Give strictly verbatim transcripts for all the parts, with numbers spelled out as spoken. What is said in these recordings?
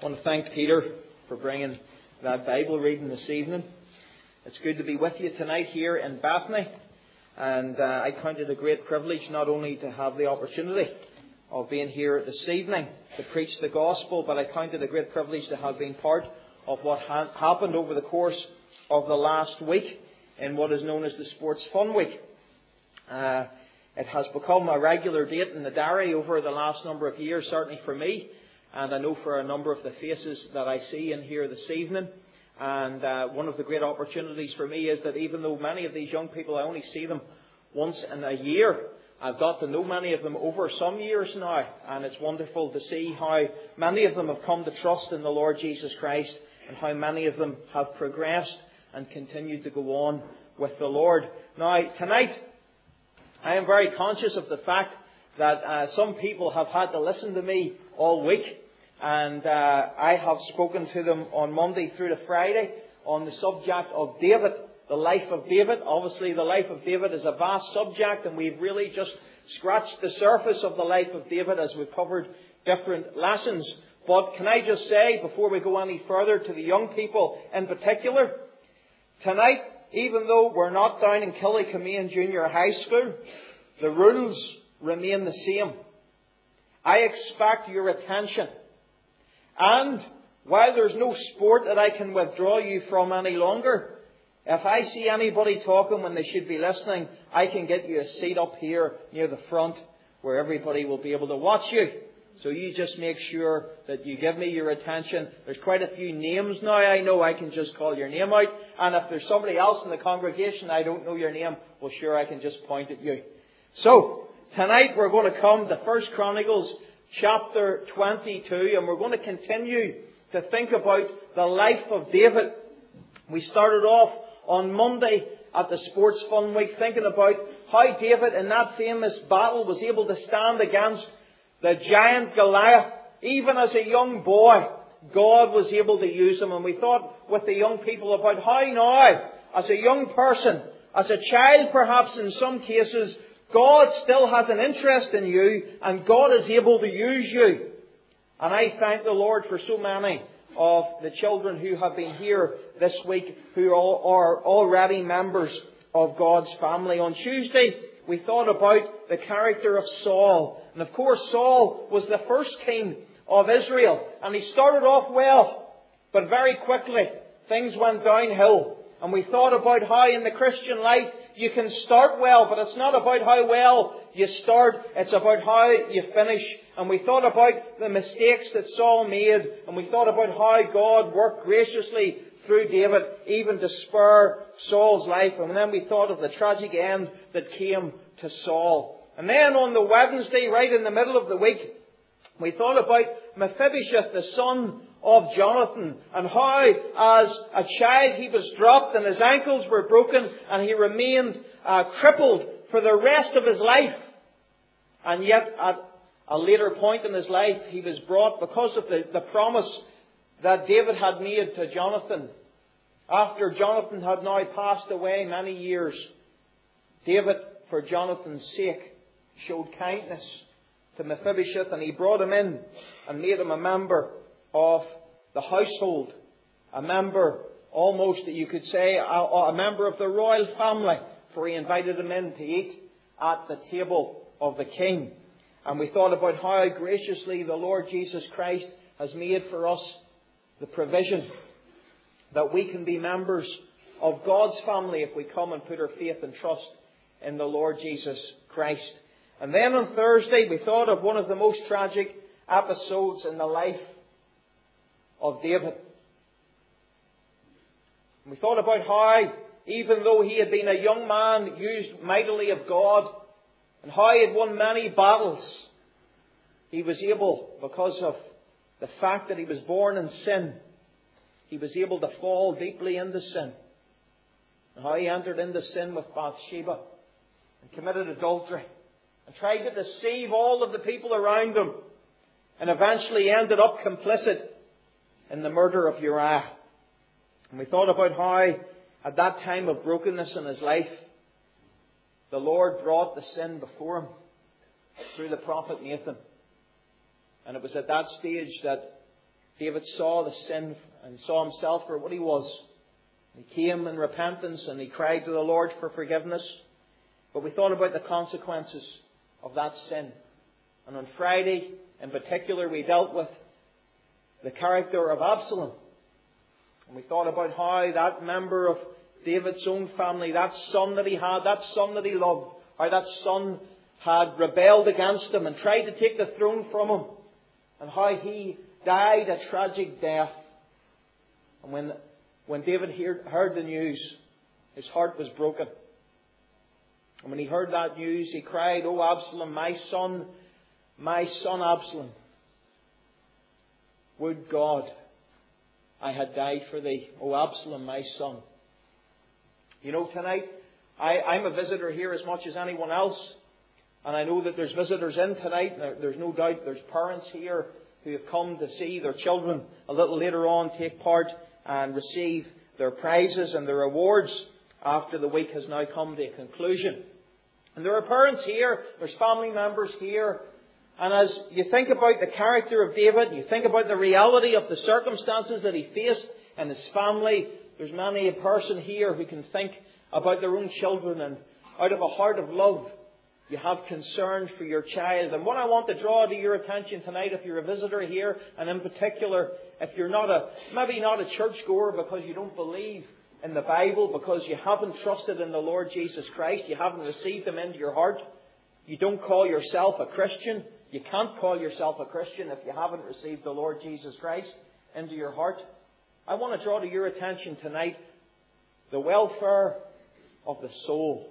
I want to thank Peter for bringing that Bible reading this evening. It's good to be with you tonight here in Bethany. And uh, I count it a great privilege not only to have the opportunity of being here this evening to preach the gospel, but I count it a great privilege to have been part of what ha- happened over the course of the last week in what is known as the Sports Fun Week. Uh, it has become a regular date in the diary over the last number of years, certainly for me, and I know for a number of the faces that I see in here this evening. And uh, one of the great opportunities for me is that even though many of these young people, I only see them once in a year, I've got to know many of them over some years now. And it's wonderful to see how many of them have come to trust in the Lord Jesus Christ and how many of them have progressed and continued to go on with the Lord. Now, tonight, I am very conscious of the fact that uh, some people have had to listen to me all week. And uh, I have spoken to them on Monday through to Friday on the subject of David, the life of David. Obviously, the life of David is a vast subject, and we've really just scratched the surface of the life of David as we've covered different lessons. But can I just say, before we go any further, to the young people in particular, tonight, even though we're not down in Killycumane Junior High School, the rules remain the same. I expect your attention. And while there's no sport that I can withdraw you from any longer, if I see anybody talking when they should be listening, I can get you a seat up here near the front where everybody will be able to watch you. So you just make sure that you give me your attention. There's quite a few names now. I know I can just call your name out. And if there's somebody else in the congregation I don't know your name, well, sure, I can just point at you. So tonight we're going to come to First Chronicles chapter twenty-two, and we're going to continue to think about the life of David. We started off on Monday at the Sports Fun Week thinking about how David in that famous battle was able to stand against the giant Goliath. Even as a young boy, God was able to use him. And we thought with the young people about how now, as a young person, as a child perhaps in some cases, God still has an interest in you, and God is able to use you. And I thank the Lord for so many of the children who have been here this week who are already members of God's family. On Tuesday, we thought about the character of Saul. And of course, Saul was the first king of Israel. And he started off well, but very quickly things went downhill. And we thought about how in the Christian life you can start well, but it's not about how well you start, it's about how you finish. And we thought about the mistakes that Saul made, and we thought about how God worked graciously through David, even to spare Saul's life. And then we thought of the tragic end that came to Saul. And then on the Wednesday, right in the middle of the week, we thought about Mephibosheth, the son of Jonathan, and how as a child he was dropped and his ankles were broken and he remained uh, crippled for the rest of his life. And yet at a later point in his life he was brought, because of the, the promise that David had made to Jonathan. After Jonathan had now passed away many years, David, for Jonathan's sake, showed kindness to Mephibosheth, and he brought him in and made him a member of the household, a member almost, you could say, a, a member of the royal family, for he invited him in to eat at the table of the king. And we thought about how graciously the Lord Jesus Christ has made for us the provision that we can be members of God's family if we come and put our faith and trust in the Lord Jesus Christ. And then on Thursday we thought of one of the most tragic episodes in the life of David. We thought about how, even though he had been a young man used mightily of God, and how he had won many battles, he was able, because of the fact that he was born in sin, he was able to fall deeply into sin. And how he entered into sin with Bathsheba and committed adultery and tried to deceive all of the people around him, and eventually ended up complicit in the murder of Uriah. And we thought about how at that time of brokenness in his life, the Lord brought the sin before him through the prophet Nathan. And it was at that stage that David saw the sin and saw himself for what he was. He came in repentance and he cried to the Lord for forgiveness. But we thought about the consequences of that sin. And on Friday, in particular, we dealt with the character of Absalom. And we thought about how that member of David's own family, that son that he had, that son that he loved, how that son had rebelled against him and tried to take the throne from him. And how he died a tragic death. And when, when David heard, heard the news, his heart was broken. And when he heard that news, he cried, "Oh Absalom, my son, my son Absalom, would God I had died for thee. Oh Absalom, my son." You know, tonight, I, I'm a visitor here as much as anyone else. And I know that there's visitors in tonight. There's no doubt there's parents here who have come to see their children a little later on take part and receive their prizes and their rewards after the week has now come to a conclusion. And there are parents here, there's family members here. And as you think about the character of David, you think about the reality of the circumstances that he faced and his family, there's many a person here who can think about their own children, and out of a heart of love, you have concern for your child. And what I want to draw to your attention tonight, if you're a visitor here, and in particular, if you're not a, maybe not a churchgoer because you don't believe in the Bible, because you haven't trusted in the Lord Jesus Christ, you haven't received Him into your heart, you don't call yourself a Christian, you can't call yourself a Christian if you haven't received the Lord Jesus Christ into your heart. I want to draw to your attention tonight the welfare of the soul.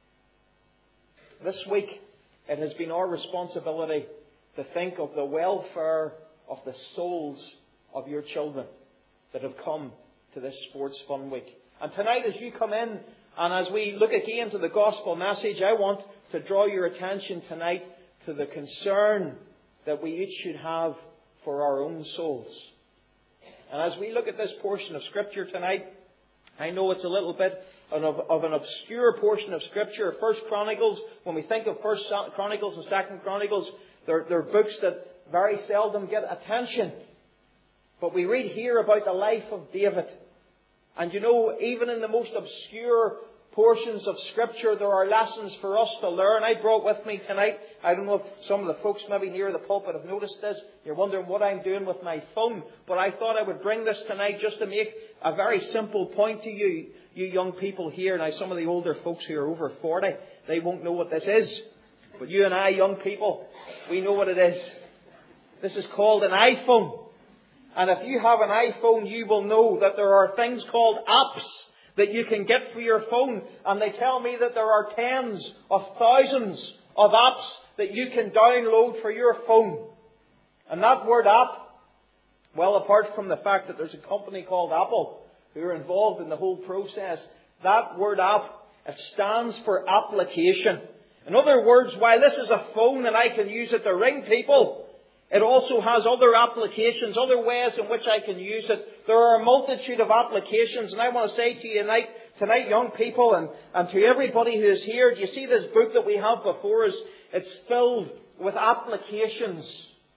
This week, it has been our responsibility to think of the welfare of the souls of your children that have come to this Sports Fun Week. And tonight, as you come in, and as we look again to the gospel message, I want to draw your attention tonight to the concern that we each should have for our own souls. And as we look at this portion of Scripture tonight, I know it's a little bit of, of an obscure portion of Scripture. First Chronicles, when we think of First Chronicles and Second Chronicles, they're, they're books that very seldom get attention. But we read here about the life of David. And you know, even in the most obscure portions of Scripture, there are lessons for us to learn. I brought with me tonight, I don't know if some of the folks maybe near the pulpit have noticed this. You're wondering what I'm doing with my phone. But I thought I would bring this tonight just to make a very simple point to you, you young people here. Now, some of the older folks who are over forty, they won't know what this is. But you and I, young people, we know what it is. This is called an iPhone. And if you have an iPhone, you will know that there are things called apps that you can get for your phone. And they tell me that there are tens of thousands of apps that you can download for your phone. And that word app, well, apart from the fact that there's a company called Apple who are involved in the whole process, that word app, it stands for application. In other words, while this is a phone and I can use it to ring people, it also has other applications, other ways in which I can use it. There are a multitude of applications. And I want to say to you tonight, tonight young people, and, and to everybody who is here, do you see this book that we have before us? It's filled with applications.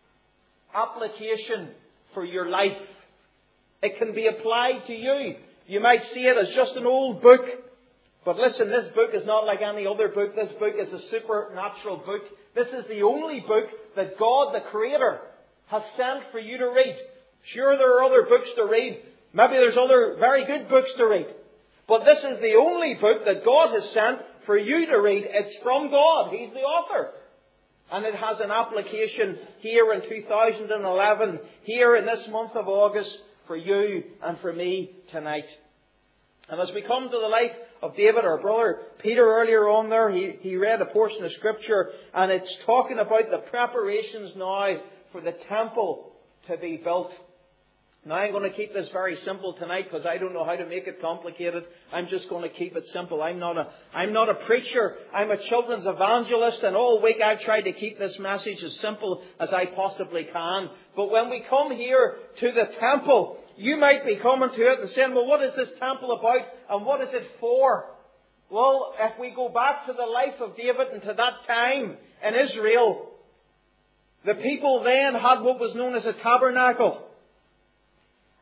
Application for your life. It can be applied to you. You might see it as just an old book. But listen, this book is not like any other book. This book is a supernatural book. This is the only book that God, the Creator, has sent for you to read. Sure, there are other books to read. Maybe there's other very good books to read. But this is the only book that God has sent for you to read. It's from God. He's the author. And it has an application here in two thousand eleven, here in this month of August, for you and for me tonight. And as we come to the life of David, our brother Peter earlier on there, he, he read a portion of Scripture, and it's talking about the preparations now for the temple to be built. Now I'm going to keep this very simple tonight because I don't know how to make it complicated. I'm just going to keep it simple. I'm not a, I'm not a preacher. I'm a children's evangelist, and all week I've tried to keep this message as simple as I possibly can. But when we come here to the temple, you might be coming to it and saying, well, what is this temple about and what is it for? Well, if we go back to the life of David and to that time in Israel, the people then had what was known as a tabernacle.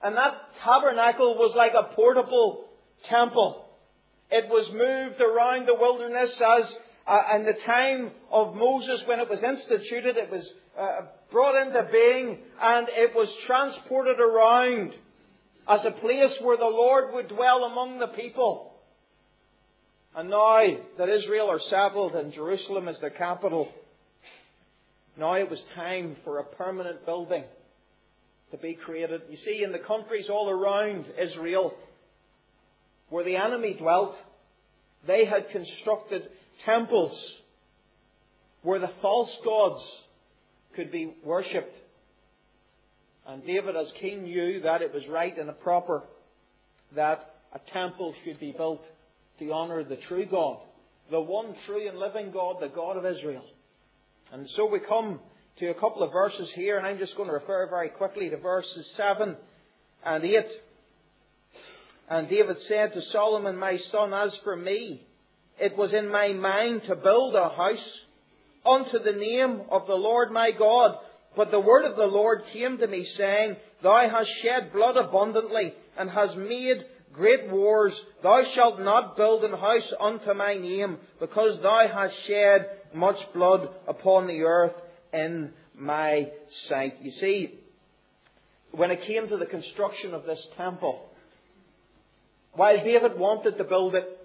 And that tabernacle was like a portable temple. It was moved around the wilderness as uh, in the time of Moses when it was instituted. It was uh, brought into being and it was transported around as a place where the Lord would dwell among the people. And now that Israel are settled and Jerusalem is their capital, now it was time for a permanent building to be created. You see, in the countries all around Israel, where the enemy dwelt, they had constructed temples where the false gods could be worshipped. And David, as king, knew that it was right and proper that a temple should be built to honour the true God, the one true and living God, the God of Israel. And so we come to a couple of verses here, and I'm just going to refer very quickly to verses seven and eight. And David said to Solomon, my son, as for me, it was in my mind to build a house unto the name of the Lord my God. But the word of the Lord came to me, saying, thou hast shed blood abundantly, and hast made great wars. Thou shalt not build an house unto my name, because thou hast shed much blood upon the earth in my sight. You see, when it came to the construction of this temple, while David wanted to build it,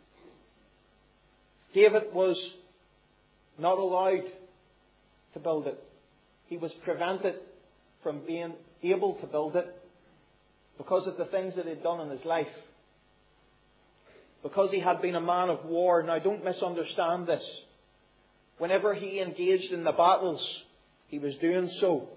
David was not allowed to build it. He was prevented from being able to build it because of the things that he had done in his life. Because he had been a man of war. Now, don't misunderstand this. Whenever he engaged in the battles, he was doing so.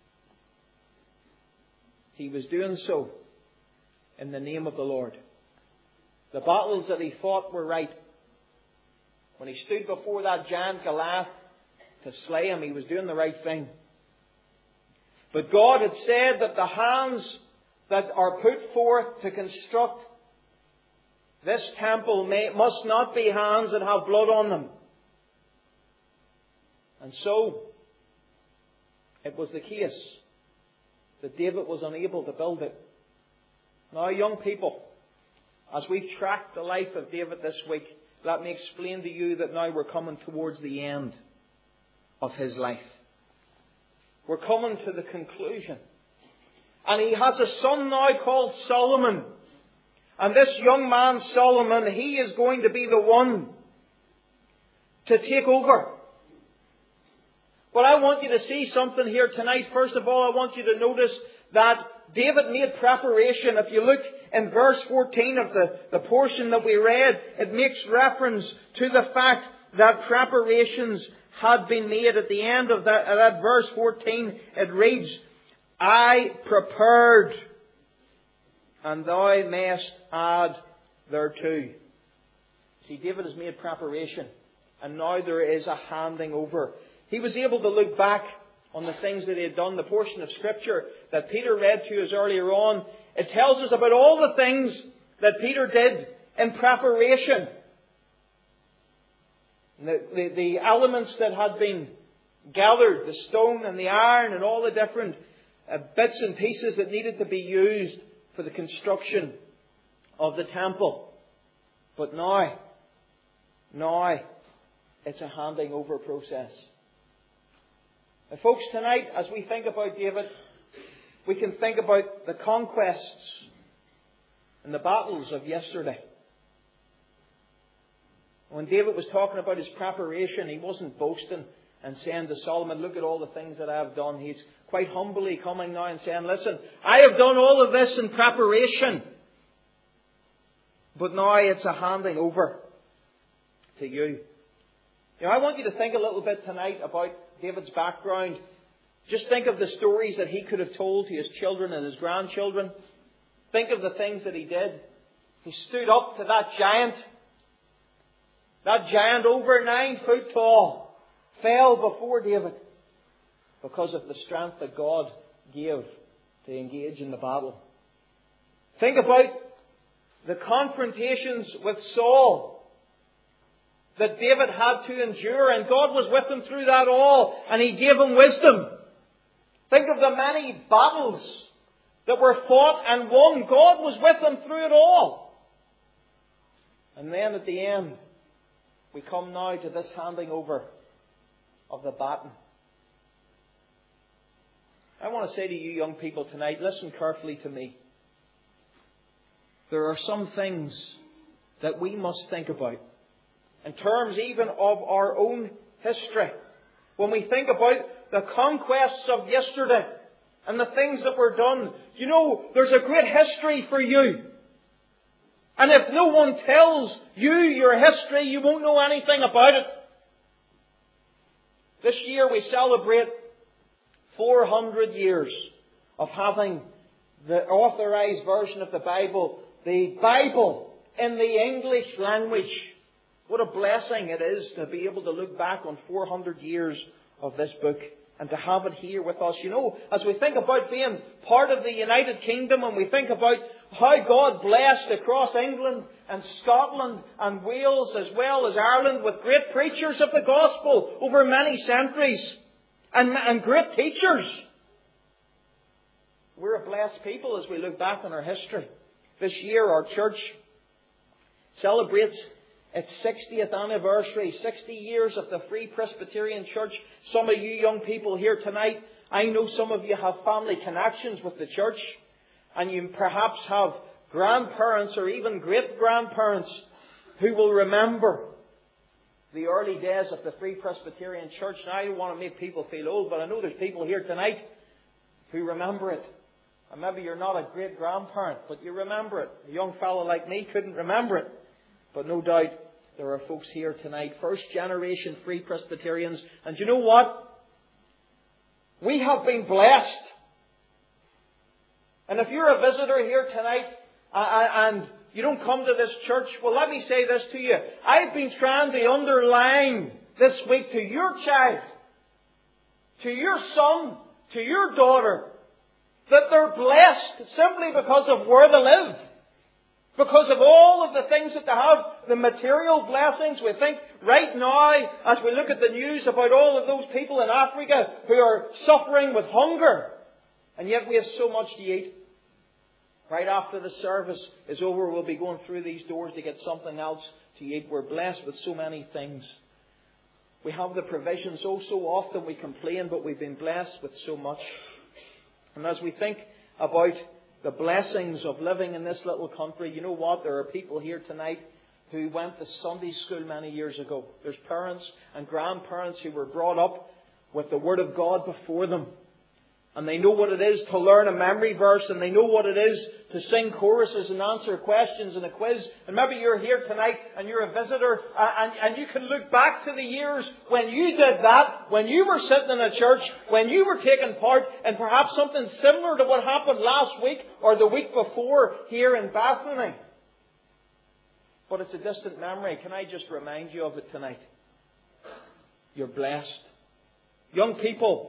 He was doing so in the name of the Lord. The battles that he fought were right. When he stood before that giant Goliath to slay him, he was doing the right thing. But God had said that the hands that are put forth to construct this temple may, must not be hands that have blood on them. And so, it was the case that David was unable to build it. Now, young people, as we've tracked the life of David this week, let me explain to you that now we're coming towards the end of his life. We're coming to the conclusion. And he has a son now called Solomon. And this young man, Solomon, he is going to be the one to take over. But I want you to see something here tonight. First of all, I want you to notice that David made preparation. If you look in verse fourteen of the, the portion that we read, it makes reference to the fact that preparations had been made. At the end of that, of that verse fourteen, it reads, I prepared, and thou mayest add thereto. See, David has made preparation, and now there is a handing over. He was able to look back on the things that he had done. The portion of Scripture that Peter read to us earlier on, it tells us about all the things that Peter did in preparation. The, the, the elements that had been gathered, the stone and the iron and all the different uh, bits and pieces that needed to be used for the construction of the temple. But now, now, it's a handing over process. And folks, tonight, as we think about David, we can think about the conquests and the battles of yesterday. When David was talking about his preparation, he wasn't boasting and saying to Solomon, look at all the things that I have done. He's quite humbly coming now and saying, listen, I have done all of this in preparation. But now it's a handing over to you. You know, I want you to think a little bit tonight about David's background. Just think of the stories that he could have told to his children and his grandchildren. Think of the things that he did. He stood up to that giant. That giant over nine foot tall fell before David because of the strength that God gave to engage in the battle. Think about the confrontations with Saul that David had to endure, and God was with him through that all, and He gave him wisdom. Think of the many battles that were fought and won. God was with them through it all. And then at the end, we come now to this handing over of the baton. I want to say to you young people tonight, listen carefully to me. There are some things that we must think about in terms even of our own history. When we think about the conquests of yesterday and the things that were done, you know, there's a great history for you. And if no one tells you your history, you won't know anything about it. This year we celebrate four hundred years of having the authorized version of the Bible, the Bible in the English language. What a blessing it is to be able to look back on four hundred years of this book and to have it here with us. You know, as we think about being part of the United Kingdom and we think about how God blessed across England and Scotland and Wales as well as Ireland with great preachers of the gospel over many centuries and, and great teachers. We're a blessed people as we look back on our history. This year our church celebrates its sixtieth anniversary, sixty years of the Free Presbyterian Church. Some of you young people here tonight, I know some of you have family connections with the church, and you perhaps have grandparents or even great-grandparents who will remember the early days of the Free Presbyterian Church. Now, I don't want to make people feel old, but I know there's people here tonight who remember it. And maybe you're not a great-grandparent, but you remember it. A young fellow like me couldn't remember it. But no doubt there are folks here tonight, first-generation Free Presbyterians. And you know what? We have been blessed. And if you're a visitor here tonight and you don't come to this church, well, let me say this to you. I've been trying to underline this week to your child, to your son, to your daughter, that they're blessed simply because of where they live. Because of all of the things that they have, the material blessings. We think right now, as we look at the news about all of those people in Africa who are suffering with hunger. And yet we have so much to eat. Right after the service is over, we'll be going through these doors to get something else to eat. We're blessed with so many things. We have the provisions. Oh, so often we complain, but we've been blessed with so much. And as we think about the blessings of living in this little country, you know what? There are people here tonight who went to Sunday school many years ago. There's parents and grandparents who were brought up with the Word of God before them. And they know what it is to learn a memory verse, and they know what it is to sing choruses and answer questions in a quiz. And maybe you're here tonight and you're a visitor, and, and you can look back to the years when you did that, when you were sitting in a church, when you were taking part in perhaps something similar to what happened last week or the week before here in Bethany. But it's a distant memory. Can I just remind you of it tonight? You're blessed. Young people,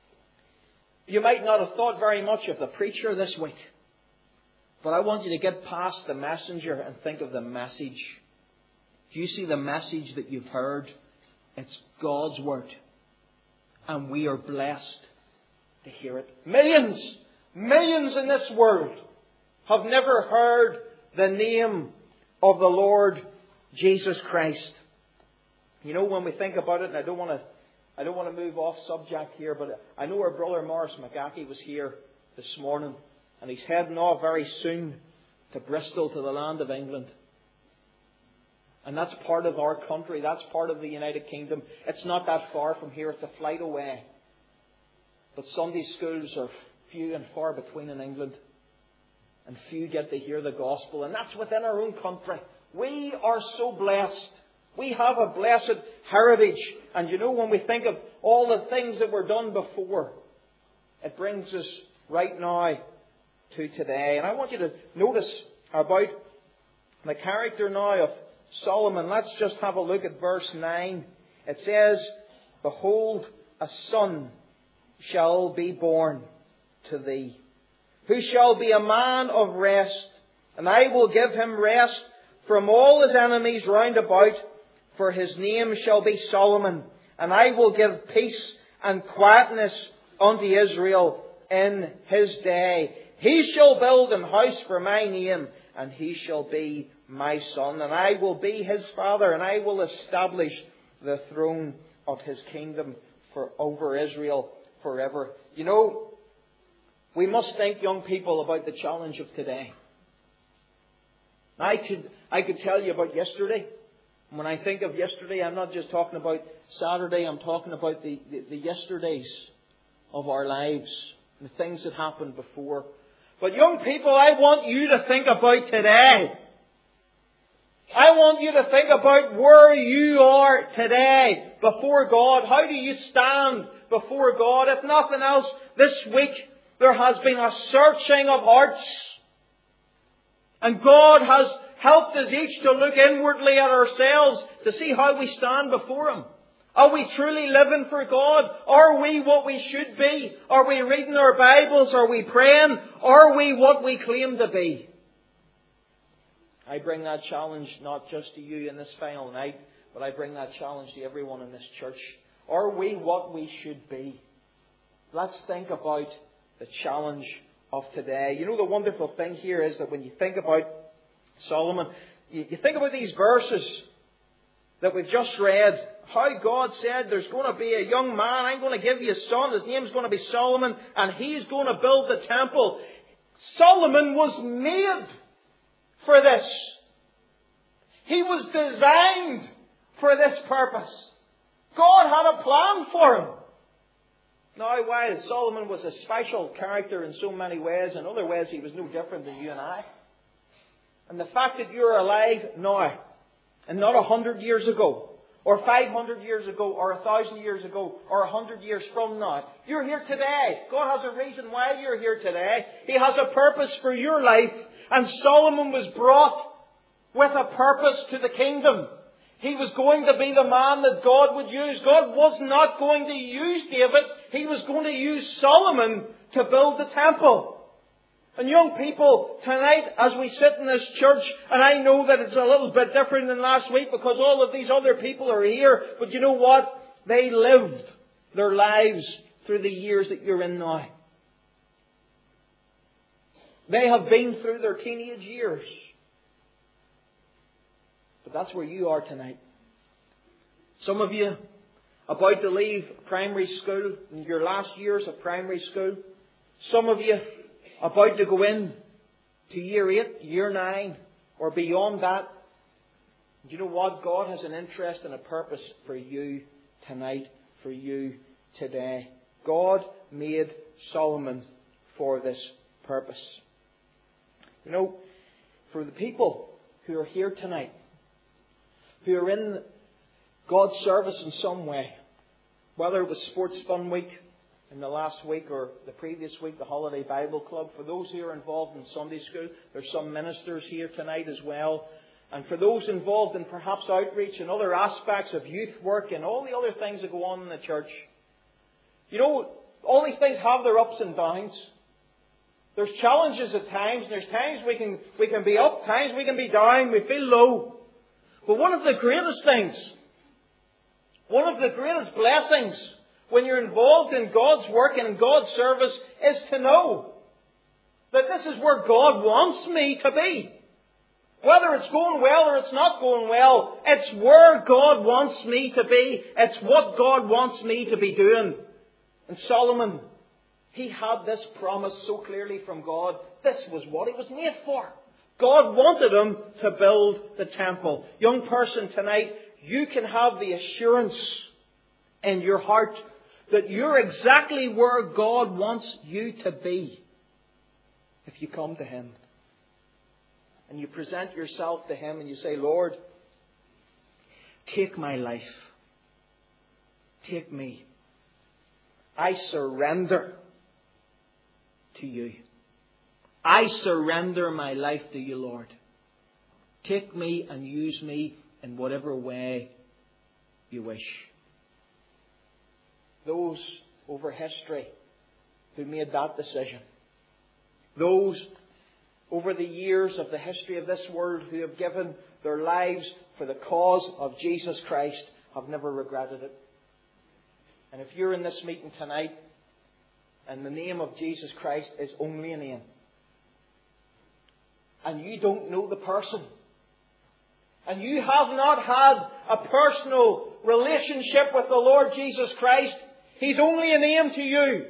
you might not have thought very much of the preacher this week. But I want you to get past the messenger and think of the message. Do you see the message that you've heard? It's God's Word. And we are blessed to hear it. Millions, millions in this world have never heard the name of the Lord Jesus Christ. You know, when we think about it, and I don't want to I don't want to move off subject here, but I know our brother Morris McGackie was here this morning, and he's heading off very soon to Bristol, to the land of England. And that's part of our country. That's part of the United Kingdom. It's not that far from here. It's a flight away. But Sunday schools are few and far between in England. And few get to hear the gospel. And that's within our own country. We are so blessed. We have a blessed heritage. And you know, when we think of all the things that were done before, it brings us right now to today. And I want you to notice about the character now of Solomon. Let's just have a look at verse nine. It says, "Behold, a son shall be born to thee, who shall be a man of rest, and I will give him rest from all his enemies round about. For his name shall be Solomon, and I will give peace and quietness unto Israel in his day. He shall build an house for my name, and he shall be my son, and I will be his father, and I will establish the throne of his kingdom for over Israel forever. You know, we must think, young people, about the challenge of today. I could, I could tell you about yesterday. When I think of yesterday, I'm not just talking about Saturday, I'm talking about the, the, the yesterdays of our lives, the things that happened before. But young people, I want you to think about today. I want you to think about where you are today before God. How do you stand before God? If nothing else, this week there has been a searching of hearts. And God has helped us each to look inwardly at ourselves to see how we stand before Him. Are we truly living for God? Are we what we should be? Are we reading our Bibles? Are we praying? Are we what we claim to be? I bring that challenge not just to you in this final night, but I bring that challenge to everyone in this church. Are we what we should be? Let's think about the challenge of today. You know, the wonderful thing here is that when you think about Solomon, you, you think about these verses that we've just read, how God said there's going to be a young man, I'm going to give you a son, his name's going to be Solomon, and he's going to build the temple. Solomon was made for this. He was designed for this purpose. God had a plan for him. Now, while Solomon was a special character in so many ways, in other ways he was no different than you and I. And the fact that you're alive now, and not a hundred years ago, or five hundred years ago, or a thousand years ago, or a hundred years from now, you're here today. God has a reason why you're here today. He has a purpose for your life. And Solomon was brought with a purpose to the kingdom. He was going to be the man that God would use. God was not going to use David. He was going to use Solomon to build the temple. And young people, tonight as we sit in this church, and I know that it's a little bit different than last week because all of these other people are here, but you know what? They lived their lives through the years that you're in now. They have been through their teenage years. But that's where you are tonight. Some of you about to leave primary school in your last years of primary school. Some of you about to go in to year eight, year nine, or beyond that. Do you know what? God has an interest and a purpose for you tonight, for you today. God made Solomon for this purpose. You know, for the people who are here tonight, who are in God's service in some way, whether it was Sports Fun Week in the last week or the previous week, the Holiday Bible Club, for those who are involved in Sunday school, there's some ministers here tonight as well. And for those involved in perhaps outreach and other aspects of youth work and all the other things that go on in the church, you know, all these things have their ups and downs. There's challenges at times, and there's times we can, we can be up, times we can be down, we feel low. But one of the greatest things, one of the greatest blessings when you're involved in God's work and in God's service is to know that this is where God wants me to be. Whether it's going well or it's not going well, it's where God wants me to be. It's what God wants me to be doing. And Solomon, he had this promise so clearly from God. This was what he was made for. God wanted him to build the temple. Young person, tonight, you can have the assurance in your heart that you're exactly where God wants you to be if you come to Him. And you present yourself to Him and you say, Lord, take my life. Take me. I surrender to you. I surrender my life to you, Lord. Take me and use me in whatever way you wish. Those over history who made that decision. Those over the years of the history of this world who have given their lives for the cause of Jesus Christ have never regretted it. And if you're in this meeting tonight and the name of Jesus Christ is only a name, and you don't know the person, and you have not had a personal relationship with the Lord Jesus Christ, He's only a name to you.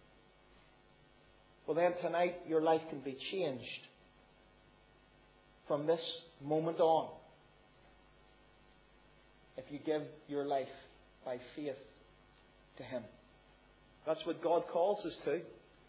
Well, then tonight your life can be changed from this moment on if you give your life by faith to Him. That's what God calls us to.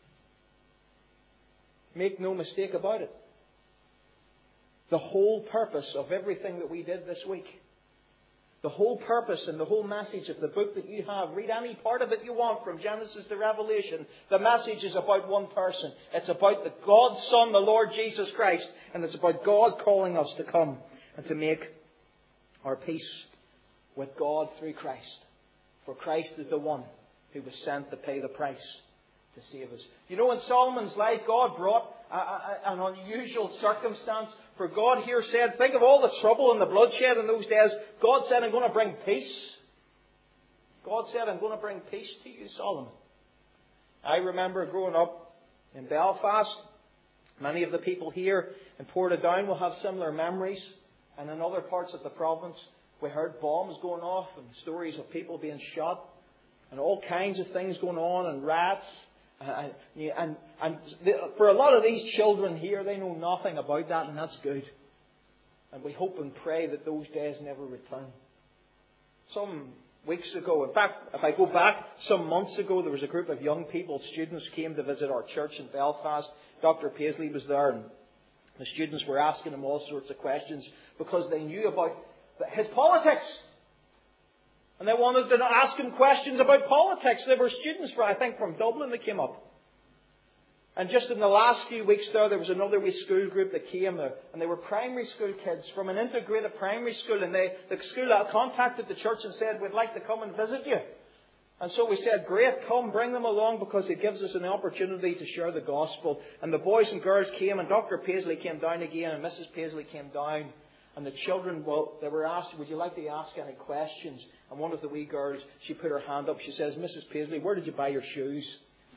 Make no mistake about it. The whole purpose of everything that we did this week, the whole purpose and the whole message of the book that you have, read any part of it you want from Genesis to Revelation, the message is about one person. It's about the God's Son, the Lord Jesus Christ, and it's about God calling us to come and to make our peace with God through Christ. For Christ is the one who was sent to pay the price to save us. You know, in Solomon's life, God brought a, a, an unusual circumstance. For God here said, think of all the trouble and the bloodshed in those days. God said, I'm going to bring peace. God said, I'm going to bring peace to you, Solomon. I remember growing up in Belfast. Many of the people here in Portadown will have similar memories. And in other parts of the province, we heard bombs going off and stories of people being shot and all kinds of things going on and rats. And, and, and for a lot of these children here, they know nothing about that, and that's good. And we hope and pray that those days never return. Some weeks ago, in fact, if I go back some months ago, there was a group of young people, students came to visit our church in Belfast. Doctor Paisley was there, and the students were asking him all sorts of questions because they knew about his politics. And they wanted to ask him questions about politics. There were students, for, I think, from Dublin that came up. And just in the last few weeks there, there was another wee school group that came there. And they were primary school kids from an integrated primary school. And they, the school contacted the church and said, we'd like to come and visit you. And so we said, great, come, bring them along because it gives us an opportunity to share the gospel. And the boys and girls came, and Doctor Paisley came down again, and Missus Paisley came down. And the children, well, they were asked, would you like to ask any questions? And one of the wee girls, she put her hand up. She says, Missus Paisley, where did you buy your shoes?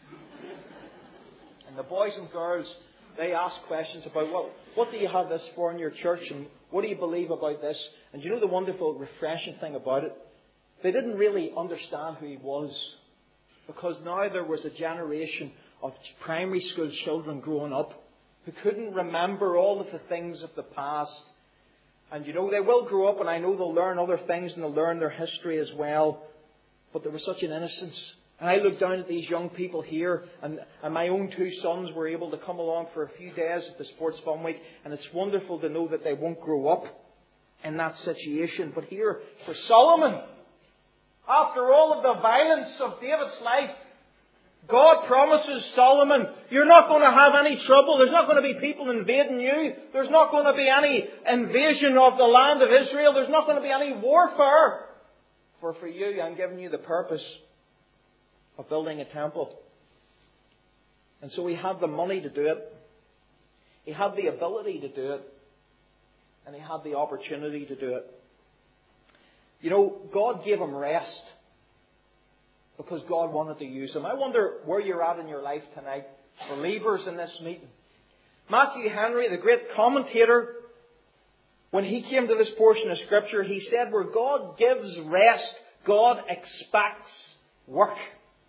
And the boys and girls, they asked questions about, well, what do you have this for in your church? And what do you believe about this? And you know the wonderful, refreshing thing about it? They didn't really understand who he was. Because now there was a generation of primary school children growing up who couldn't remember all of the things of the past. And you know, they will grow up, and I know they'll learn other things, and they'll learn their history as well. But there was such an innocence. And I look down at these young people here, and, and my own two sons were able to come along for a few days at the Sports Fun Week, and it's wonderful to know that they won't grow up in that situation. But here, for Solomon, after all of the violence of David's life, God promises Solomon, you're not going to have any trouble. There's not going to be people invading you. There's not going to be any invasion of the land of Israel. There's not going to be any warfare. For for you, I'm giving you the purpose of building a temple. And so he had the money to do it. He had the ability to do it. And he had the opportunity to do it. You know, God gave him rest. Because God wanted to use them. I wonder where you're at in your life tonight. Believers in this meeting. Matthew Henry, the great commentator, when he came to this portion of Scripture, he said where God gives rest, God expects work.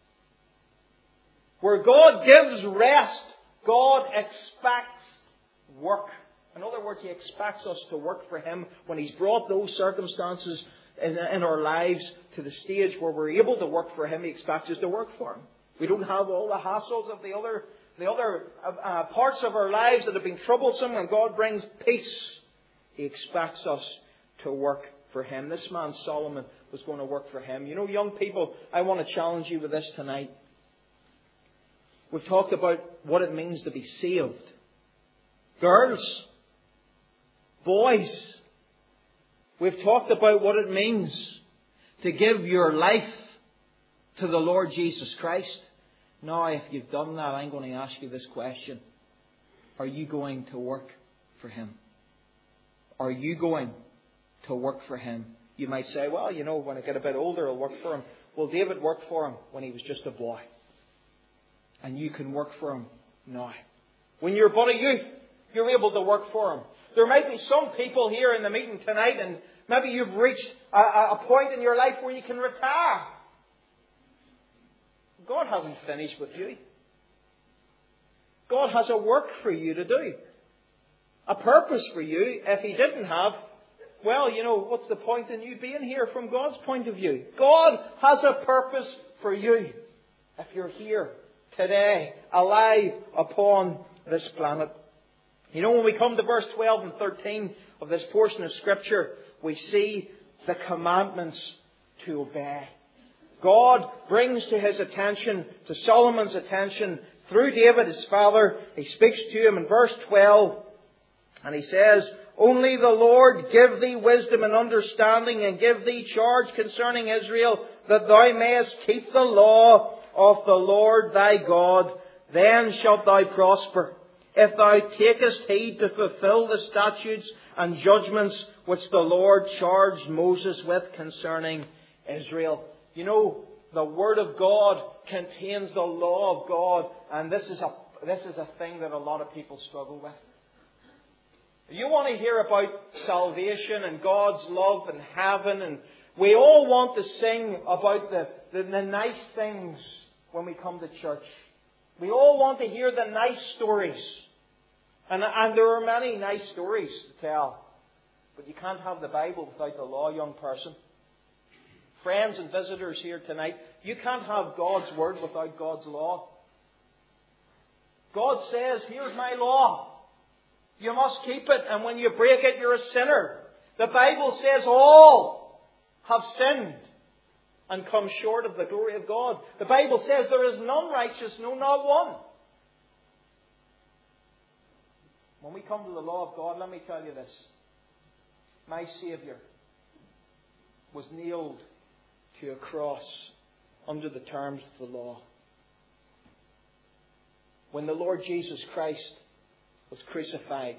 Where God gives rest, God expects work. In other words, He expects us to work for Him when He's brought those circumstances in, in our lives to the stage where we're able to work for Him. He expects us to work for Him. We don't have all the hassles of the other, the other uh, parts of our lives that have been troublesome, and God brings peace. He expects us to work for Him. This man Solomon was going to work for Him. You know, young people, I want to challenge you with this tonight. We've talked about what it means to be saved. Girls, boys, we've talked about what it means to give your life to the Lord Jesus Christ. Now, if you've done that, I'm going to ask you this question. Are you going to work for Him? Are you going to work for Him? You might say, well, you know, when I get a bit older, I'll work for Him. Well, David worked for Him when he was just a boy. And you can work for Him now. When you're but a youth, you're able to work for Him. There might be some people here in the meeting tonight, and maybe you've reached a, a point in your life where you can retire. God hasn't finished with you. God has a work for you to do. A purpose for you. If He didn't have, well, you know, what's the point in you being here from God's point of view? God has a purpose for you. If you're here today, alive upon this planet. You know, when we come to verse twelve and thirteen of this portion of Scripture, we see the commandments to obey. God brings to His attention, to Solomon's attention, through David, his father. He speaks to him in verse twelve, and he says, "Only the Lord give thee wisdom and understanding, and give thee charge concerning Israel, that thou mayest keep the law of the Lord thy God. Then shalt thou prosper, if thou takest heed to fulfill the statutes and judgments which the Lord charged Moses with concerning Israel." You know, the Word of God contains the law of God, and this is a this is a thing that a lot of people struggle with. If you want to hear about salvation and God's love and heaven, and we all want to sing about the, the, the nice things when we come to church. We all want to hear the nice stories. And, and there are many nice stories to tell. But you can't have the Bible without the law, young person. Friends and visitors here tonight, you can't have God's Word without God's law. God says, here's my law. You must keep it, and when you break it, you're a sinner. The Bible says all have sinned and come short of the glory of God. The Bible says there is none righteous, no, not one. When we come to the law of God, let me tell you this. My Saviour was nailed to a cross under the terms of the law. When the Lord Jesus Christ was crucified,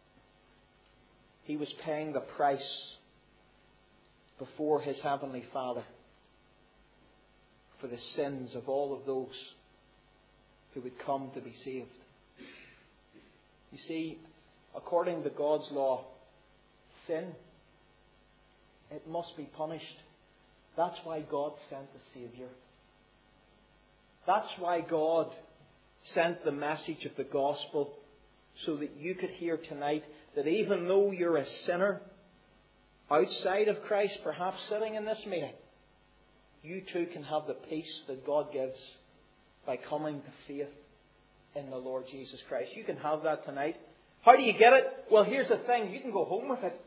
He was paying the price before His Heavenly Father for the sins of all of those who would come to be saved. You see, according to God's law, sin, it must be punished. That's why God sent the Saviour. That's why God sent the message of the gospel, so that you could hear tonight that even though you're a sinner outside of Christ, perhaps sitting in this meeting, you too can have the peace that God gives by coming to faith in the Lord Jesus Christ. You can have that tonight. How do you get it? Well, here's the thing. You can go home with it.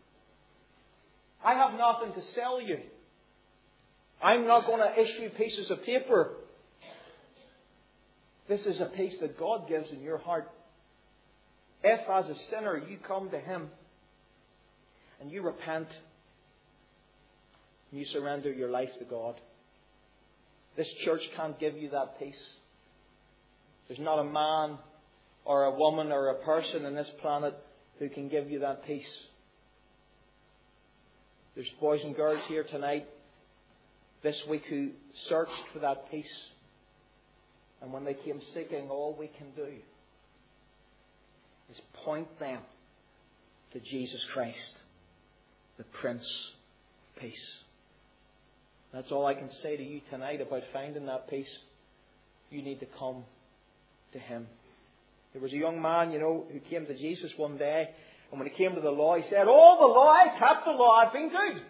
I have nothing to sell you. I'm not going to issue pieces of paper. This is a peace that God gives in your heart. If as a sinner you come to Him and you repent and you surrender your life to God, this church can't give you that peace. There's not a man or a woman or a person on this planet who can give you that peace. There's boys and girls here tonight, this week, who searched for that peace. And when they came seeking, all we can do is point them to Jesus Christ, the Prince of Peace. That's all I can say to you tonight about finding that peace. You need to come to Him. There was a young man, you know, who came to Jesus one day, and when he came to the law, he said, "Oh, the law, I kept the law, I've been good.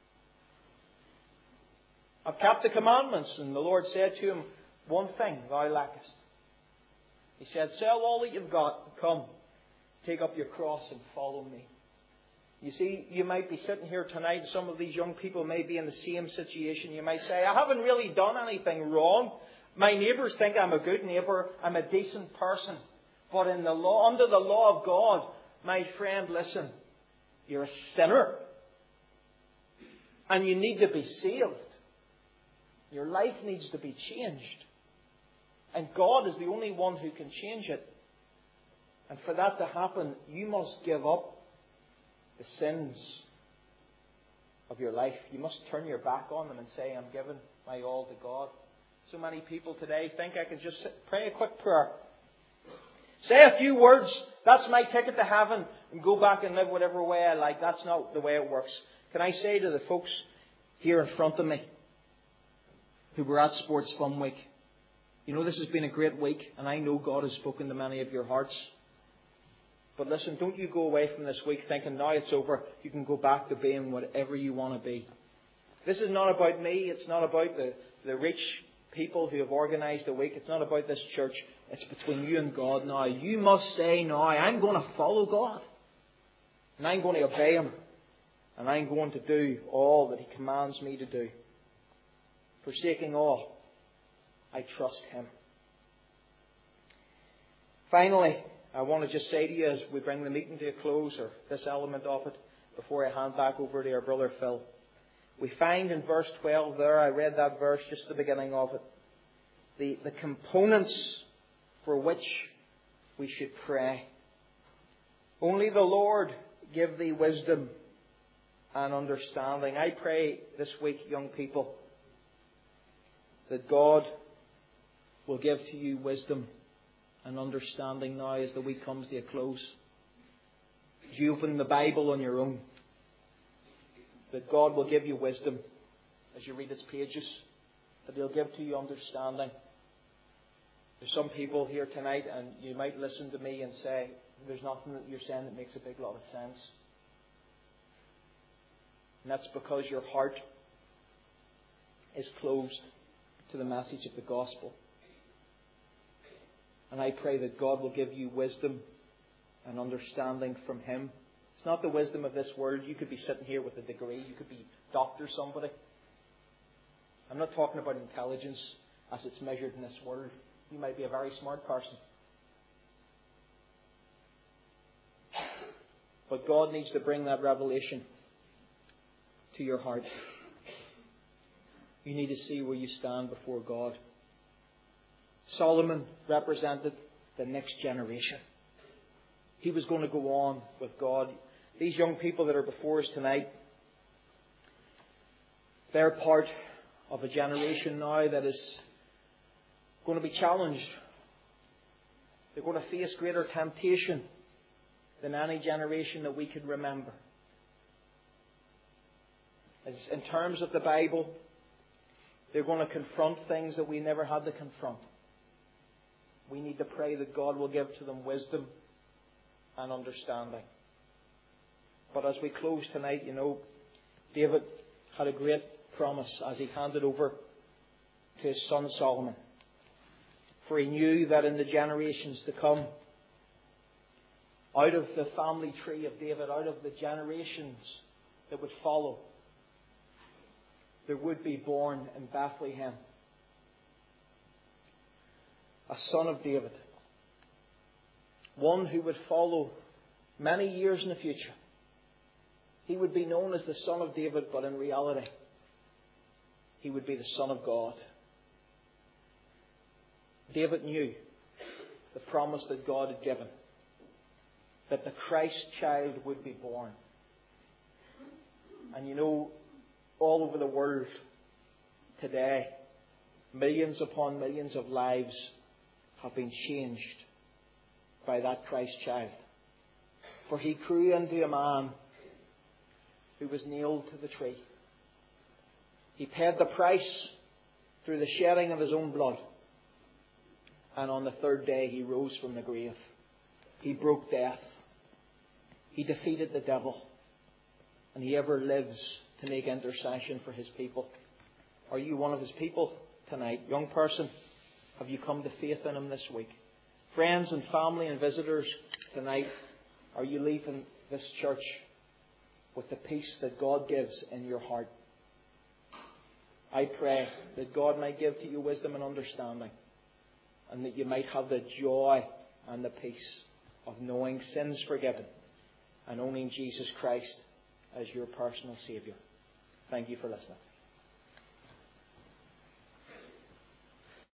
I've kept the commandments." And the Lord said to him, "One thing thou lackest." He said, "Sell all that you've got, come, take up your cross and follow me." You see, you might be sitting here tonight, some of these young people may be in the same situation. You might say, "I haven't really done anything wrong. My neighbours think I'm a good neighbour, I'm a decent person. But in the law, under the law of God, my friend, listen, you're a sinner. And you need to be saved. Your life needs to be changed. And God is the only one who can change it. And for that to happen, you must give up the sins of your life. You must turn your back on them and say, I'm giving my all to God." So many people today think I can just sit, pray a quick prayer. Say a few words. That's my ticket to heaven. And go back and live whatever way I like. That's not the way it works. Can I say to the folks here in front of me who were at Sports Fun Week, you know, this has been a great week, and I know God has spoken to many of your hearts. But listen, don't you go away from this week thinking, now it's over, you can go back to being whatever you want to be. This is not about me. It's not about the, the rich people who have organised the week. It's not about this church. It's between you and God now. You must say now, I'm going to follow God. And I'm going to obey Him. And I'm going to do all that He commands me to do. Forsaking all, I trust Him. Finally, I want to just say to you as we bring the meeting to a close, or this element of it, before I hand back over to our brother Phil. We find in verse twelve there, I read that verse just at the beginning of it, the, the components for which we should pray. Only the Lord give thee wisdom and understanding. I pray this week, young people, that God will give to you wisdom and understanding now as the week comes to a close. As you open the Bible on your own, that God will give you wisdom as you read its pages, that He'll give to you understanding. There's some people here tonight, and you might listen to me and say, there's nothing that you're saying that makes a big lot of sense. And that's because your heart is closed to the message of the gospel. And I pray that God will give you wisdom and understanding from Him. It's not the wisdom of this world. You could be sitting here with a degree. You could be doctor somebody. I'm not talking about intelligence as it's measured in this world. You might be a very smart person. But God needs to bring that revelation to your heart. You need to see where you stand before God. Solomon represented the next generation. He was going to go on with God. These young people that are before us tonight, they're part of a generation now that is going to be challenged. They're going to face greater temptation than any generation that we can remember. As in terms of the Bible, they're going to confront things that we never had to confront. We need to pray that God will give to them wisdom and understanding. But as we close tonight, you know, David had a great promise as he handed over to his son Solomon. For he knew that in the generations to come, out of the family tree of David, out of the generations that would follow, there would be born in Bethlehem a son of David. One who would follow many years in the future. He would be known as the Son of David, but in reality, he would be the Son of God. David knew the promise that God had given, that the Christ child would be born. And you know, all over the world today, millions upon millions of lives have been changed by that Christ child. For he grew into a man who was nailed to the tree. He paid the price through the shedding of his own blood. And on the third day he rose from the grave. He broke death. He defeated the devil. And he ever lives to make intercession for his people. Are you one of his people tonight? Young person, have you come to faith in him this week? Friends and family and visitors tonight, are you leaving this church with the peace that God gives in your heart? I pray that God might give to you wisdom and understanding, and that you might have the joy and the peace of knowing sins forgiven and owning Jesus Christ as your personal Saviour. Thank you for listening.